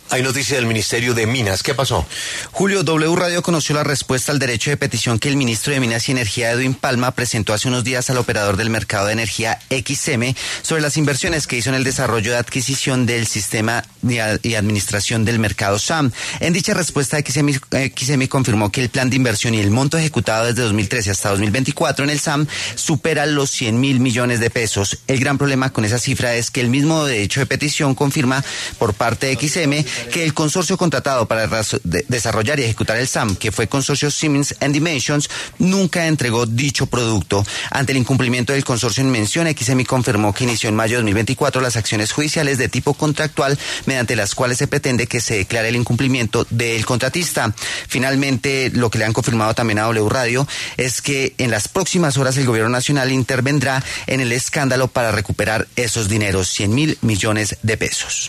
Hay noticia del Ministerio de Minas. ¿Qué pasó? Julio, W Radio conoció la respuesta al derecho de petición que el ministro de Minas y Energía, Edwin Palma, presentó hace unos días al operador del mercado de energía XM sobre las inversiones que hizo en el desarrollo de adquisición del sistema y administración del mercado SAM. En dicha respuesta, XM confirmó que el plan de inversión y el monto ejecutado desde 2013 hasta 2024 en el SAM supera los 100.000 millones de pesos. El gran problema con esa cifra es que el mismo derecho de petición confirma por parte de XM que el consorcio contratado para desarrollar y ejecutar el SAM, que fue Consorcio Siemens and Dimensions, nunca entregó dicho producto. Ante el incumplimiento del consorcio en mención, XM confirmó que inició en mayo de 2024 las acciones judiciales de tipo contractual, mediante las cuales se pretende que se declare el incumplimiento del contratista. Finalmente, lo que le han confirmado también a W Radio es que en las próximas horas el gobierno nacional intervendrá en el escándalo para recuperar esos dineros, 100.000 millones de pesos.